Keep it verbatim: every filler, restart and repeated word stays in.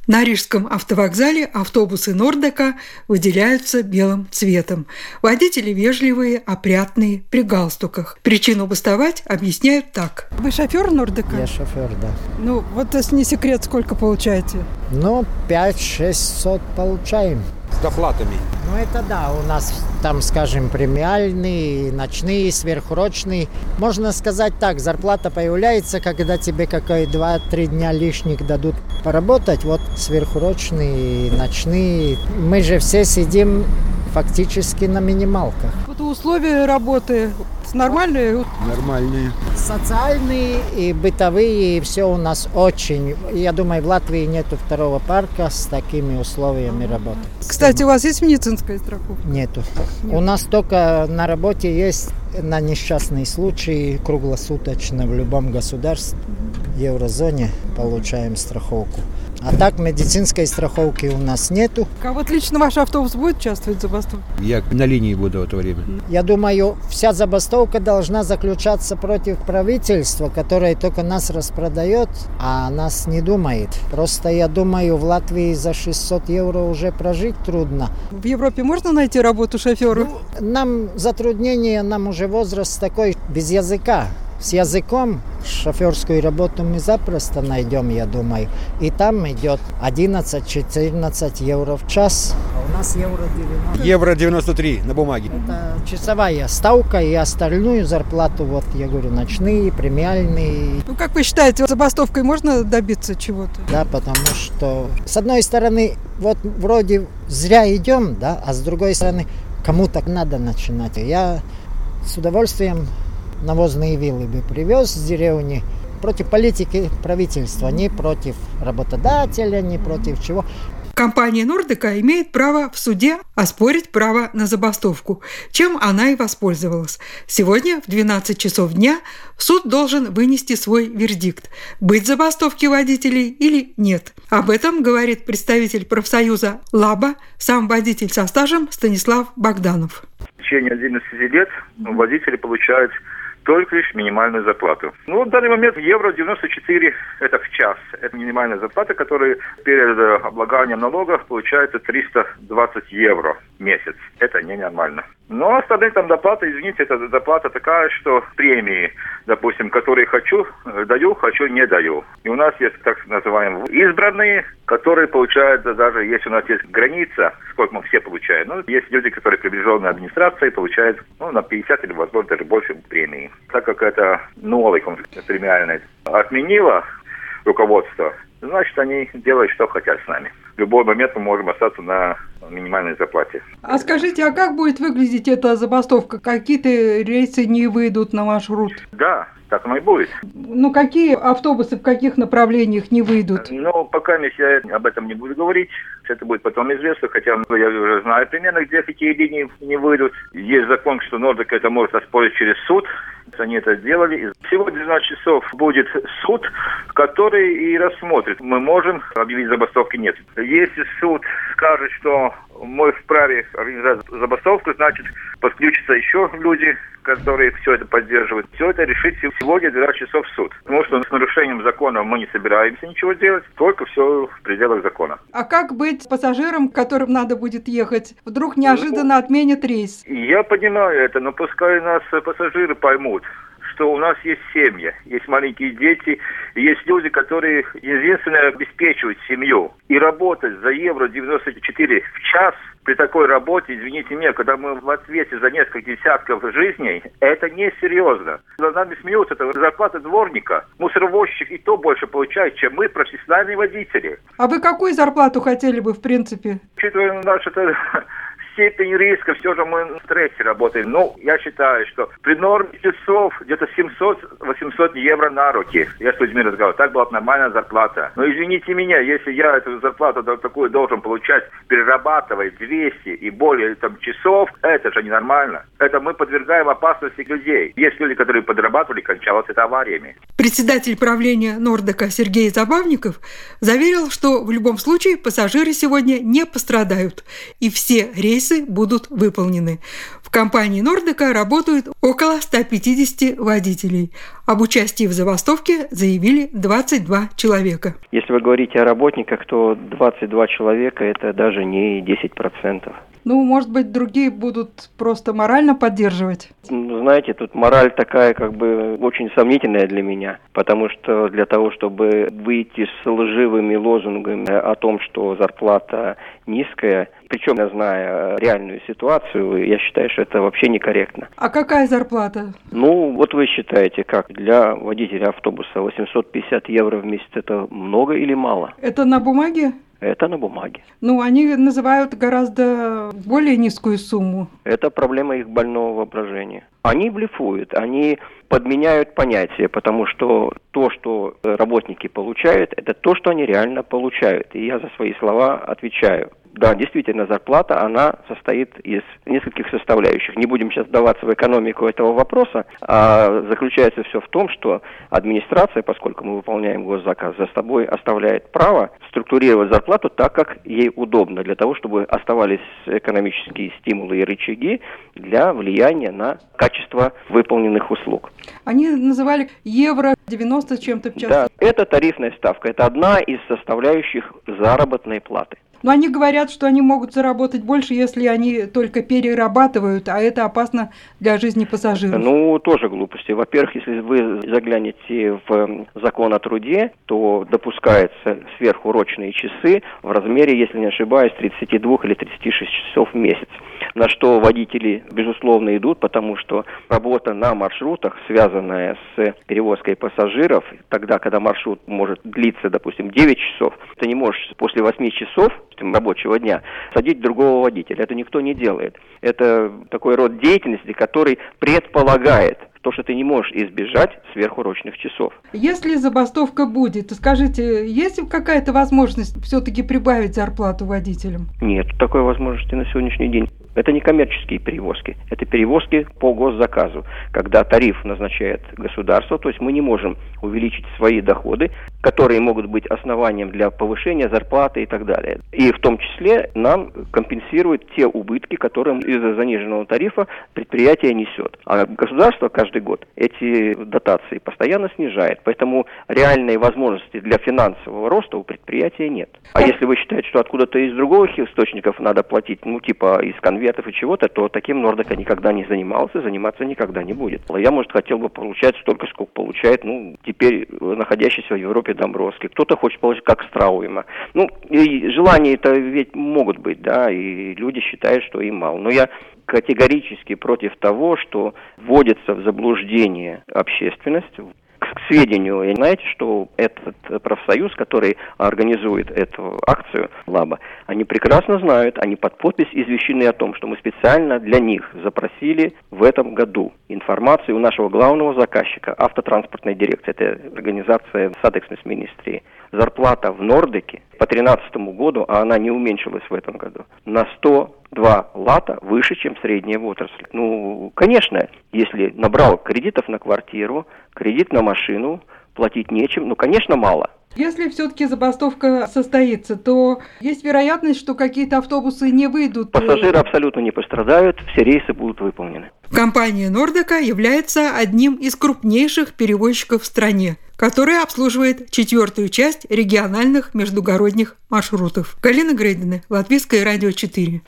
На Рижском автовокзале автобусы Нордека выделяются белым цветом. Водители вежливые, опрятные, при галстуках. Причину бастовать объясняют так. Вы шофер Нордека? Я шофер, да. Ну, вот если не секрет, сколько получаете? Ну, пять-шестьсот получаем. С доплатами? Ну, это да, у нас там, скажем, премиальные, ночные, сверхурочные. Можно сказать так, зарплата появляется, когда тебе какой два-три дня лишних дадут поработать. Вот сверхурочные, ночные. Мы же все сидим фактически на минималках. Вот условия работы нормальные? Нормальные. Социальные и бытовые, и все у нас очень. Я думаю, в Латвии нету второго парка с такими условиями работы. Кстати, у вас есть медицинская страховка? Нету. Нет. У нас только на работе есть на несчастные случаи круглосуточно в любом государстве, в еврозоне получаем страховку. А так медицинской страховки у нас нету. А вот лично ваш автобус будет участвовать в забастовке? Я на линии буду в это время. Я думаю, вся забастовка должна заключаться против правительства, которое только нас распродает, а нас не думает. Просто я думаю, в Латвии за шестьсот евро уже прожить трудно. В Европе можно найти работу шоферу? Ну, нам затруднение, нам уже возраст такой без языка. С языком шоферскую работу мы запросто найдем, я думаю. И там идет одиннадцать-четырнадцать евро в час. А у нас евро девяносто. Евро девяносто три на бумаге. Это часовая ставка, и остальную зарплату, вот я говорю, ночные, премиальные. Ну, как вы считаете, забастовкой можно добиться чего-то? Да, потому что, с одной стороны, вот вроде зря идем, да, а с другой стороны, кому-то надо начинать. Я с удовольствием навозные вилы бы привез с деревни. Против политики правительства, не против работодателя, не против чего. Компания Нордека имеет право в суде оспорить право на забастовку, чем она и воспользовалась. Сегодня в двенадцать часов дня суд должен вынести свой вердикт – быть забастовке водителей или нет. Об этом говорит представитель профсоюза «Лаба», сам водитель со стажем Станислав Богданов. В течение одиннадцати лет водители получают только лишь минимальную зарплату. Ну, в данный момент евро девяносто четыре это в час. Это минимальная зарплата, которая перед облаганием налогов получается триста двадцать евро в месяц. Это ненормально. Но остальные там доплаты, извините, это доплата такая, что премии, допустим, которые хочу, даю, хочу, не даю. И у нас есть так называемые избранные, которые получают, даже если у нас есть граница, сколько мы все получаем. Ну, есть люди, которые приближены администрации, получают ну, на пятьдесят или, возможно, даже больше премии. Так как это новый премиальный отменило руководство, значит, они делают, что хотят с нами. В любой момент мы можем остаться на минимальной зарплате. А скажите, а как будет выглядеть эта забастовка? Какие-то рейсы не выйдут на маршрут? Да, так оно и будет. Ну, какие автобусы в каких направлениях не выйдут? Ну, пока я об этом не буду говорить. Это будет потом известно, хотя я уже знаю примерно, где какие линии не выйдут. Есть закон, что Нордек это может оспорить через суд. Они это сделали. Сегодня в двенадцать часов будет суд, который и рассмотрит. Мы можем объявить забастовки нет. Если суд скажет, что мы вправе организовать забастовку, значит, подключатся еще люди, которые все это поддерживают. Все это решить сегодня в двенадцать часов суд. Потому что с нарушением закона мы не собираемся ничего делать, только все в пределах закона. А как быть с пассажиром, которым надо будет ехать? Вдруг неожиданно отменят рейс? Я понимаю это, но пускай нас пассажиры поймут, что у нас есть семьи, есть маленькие дети, есть люди, которые единственное обеспечивают семью. И работать за евро девяносто четыре в час при такой работе, извините меня, когда мы в ответе за несколько десятков жизней, это несерьезно. За нами смеются, это зарплата дворника, мусоровозчик и то больше получает, чем мы, профессиональные водители. А вы какую зарплату хотели бы, в принципе? Учитывая нашу степень риска, все же мы в стрессе работаем. Ну, я считаю, что при норме часов где-то семьсот-восемьсот евро на руки. Я с людьми разговаривал. Так была нормальная зарплата. Но извините меня, если я эту зарплату такую должен получать, перерабатывая двести и более там, часов, это же ненормально. Это мы подвергаем опасности людей. Есть люди, которые подрабатывали, кончалось это авариями. Председатель правления Нордека Сергей Забавников заверил, что в любом случае пассажиры сегодня не пострадают. И все рейсы рейсы будут выполнены. В компании «Нордека» работают около ста пятидесяти водителей. Об участии в забастовке заявили двадцать два человека. Если вы говорите о работниках, то двадцать два человека – это даже не десять процентов. Ну, может быть, другие будут просто морально поддерживать? Знаете, тут мораль такая, как бы, очень сомнительная для меня, потому что для того, чтобы выйти с лживыми лозунгами о том, что зарплата низкая, причем, зная реальную ситуацию, я считаю, что это вообще некорректно. А какая зарплата? Ну, вот вы считаете, как для водителя автобуса восемьсот пятьдесят евро в месяц – это много или мало? Это на бумаге? Это на бумаге. Ну, они называют гораздо более низкую сумму. Это проблема их больного воображения. Они блефуют, они подменяют понятия, потому что то, что работники получают, это то, что они реально получают. И я за свои слова отвечаю. Да, действительно, зарплата, она состоит из нескольких составляющих. Не будем сейчас вдаваться в экономику этого вопроса, а заключается все в том, что администрация, поскольку мы выполняем госзаказ, за собой оставляет право структурировать зарплату так, как ей удобно, для того, чтобы оставались экономические стимулы и рычаги для влияния на качество выполненных услуг. Они называли евро девяносто с чем-то в час. Да, это тарифная ставка, это одна из составляющих заработной платы. Но они говорят, что они могут заработать больше, если они только перерабатывают, а это опасно для жизни пассажиров. Ну, тоже глупости. Во-первых, если вы заглянете в закон о труде, то допускаются сверхурочные часы в размере, если не ошибаюсь, тридцати двух или тридцати шести часов в месяц. На что водители, безусловно, идут, потому что работа на маршрутах, связанная с перевозкой пассажиров, тогда, когда маршрут может длиться, допустим, девять часов, ты не можешь после восьми часов рабочего дня садить другого водителя. Это никто не делает. Это такой род деятельности, который предполагает то, что ты не можешь избежать сверхурочных часов. Если забастовка будет, то скажите, есть ли какая-то возможность все-таки прибавить зарплату водителям? Нет, такой возможности на сегодняшний день. Это не коммерческие перевозки, это перевозки по госзаказу, когда тариф назначает государство, то есть мы не можем увеличить свои доходы, которые могут быть основанием для повышения зарплаты и так далее. И в том числе нам компенсируют те убытки, которые из-за заниженного тарифа предприятие несет. А государство каждый год эти дотации постоянно снижает, поэтому реальной возможности для финансового роста у предприятия нет. А если вы считаете, что откуда-то из других источников надо платить, ну типа из конвертов и чего-то, то таким Нордека никогда не занимался, заниматься никогда не будет. Я, может, хотел бы получать столько, сколько получает, ну, теперь находящийся в Европе Домбровский. Кто-то хочет получить как Страуема. Ну, и желания-то ведь могут быть, да, и люди считают, что им мало. Но я категорически против того, что вводится в заблуждение общественность. К сведению, знаете, что этот профсоюз, который организует эту акцию «Лаба», они прекрасно знают, они под подпись извещены о том, что мы специально для них запросили в этом году информацию у нашего главного заказчика, автотранспортной дирекции, это организация Сатексмес Министрии. Зарплата в Нордеке по две тысячи тринадцатому году, а она не уменьшилась в этом году, на сто два лата выше, чем средняя в отрасли. Ну, конечно, если набрал кредитов на квартиру, кредит на машину, платить нечем, ну, конечно, мало. Если все-таки забастовка состоится, то есть вероятность, что какие-то автобусы не выйдут? Пассажиры абсолютно не пострадают, все рейсы будут выполнены. Компания «Нордека» является одним из крупнейших перевозчиков в стране, которая обслуживает четвертую часть региональных междугородних маршрутов. Галина Грейдина, Латвийское радио четыре.